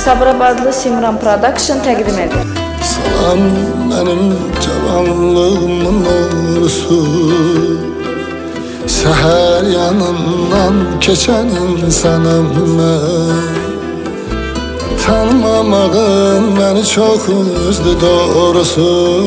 Sabirabadlı Simran Production təqdim edir. Salam benim cavanlığımın uğrusu, seher yanından keçen insanım ben. Tanımamağın beni çok üzdü doğrusu,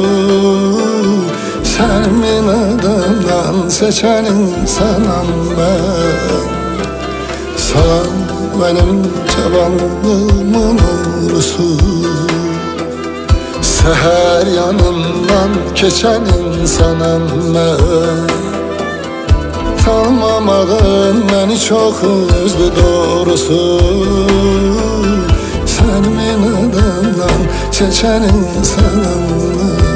Sənin adından seçen insanım ben. Salam benim cavanlığımın uğrusu, seher yanından keçen insanım ben. Tanımamağın beni çok üzdü doğrusu, Sənin adından seçen insanım ben.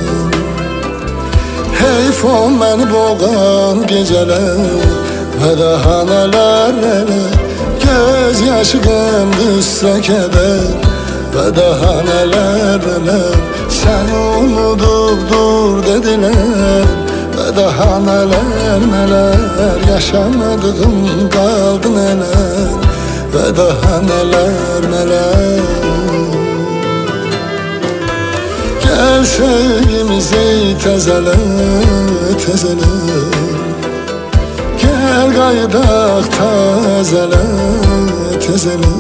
Heyf o məni boğan gecələr və daha nələr nələr, göz yaşım qüssə kədər və daha nələr nələr, səni unudub dur dedilər və daha nələr nələr, yaşamadığım qaldı nələr və daha nələr nələr. Gel sevgimizi təzələ, təzələ, gel qaydaq təzələ, təzələ,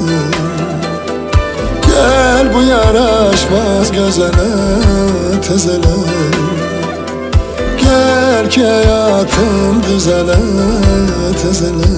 gel bu yaraşmaz gözələ, təzələ, gel ki həyatım düzələ, təzələ.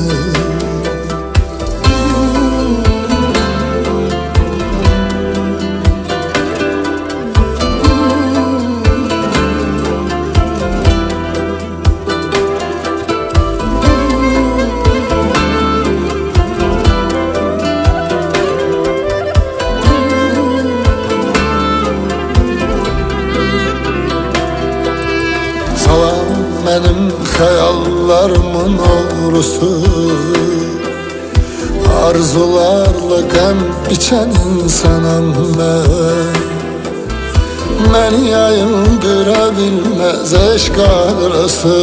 Salam benim xəyallarımın uğrusu, arzularla qəm biçən insanım mən. Məni yayındıra bilməz eşq ağrısı,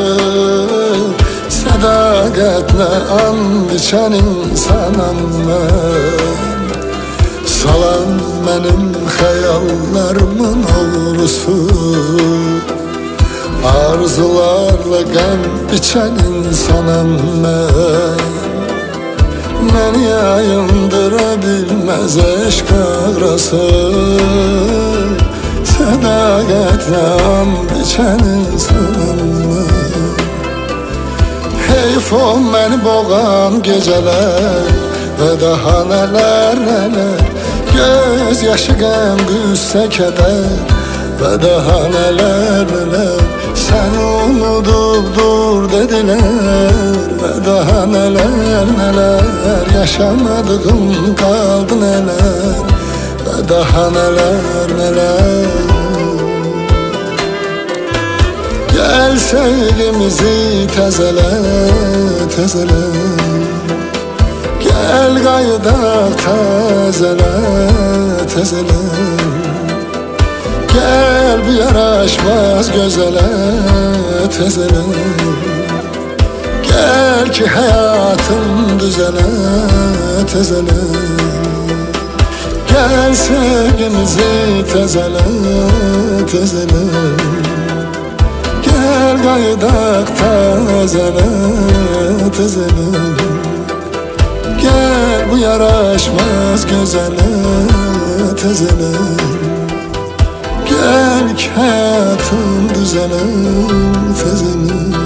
sədaqətlə and içən insanım mən. Salam benim xəyallarımın uğrusu, arzularla qəm biçən insanım mən. Məni yayındıra bilməz eşq ağrısı, sədaqətlə and içən insanım mən. Heyf o məni boğan gecələr və daha nələr nələr, göz yaşı qəm qüssə kədər və daha nələr nələr, səni unudub dur dedilər və daha nələr nələr, yaşamadığım qaldı nələr və daha nələr nələr. Gel sevgimizi təzələ, təzələ, gel qaydaq təzələ, təzələ, gel bu yaraşmaz gözələ, təzələ, gel ki həyatım düzələ, təzələ, gel sevgimizi təzələ, təzələ, gel qaydaq təzələ, təzələ, gel bu yaraşmaz gözələ, təzələ, gel ki həyatım düzələ, təzələ.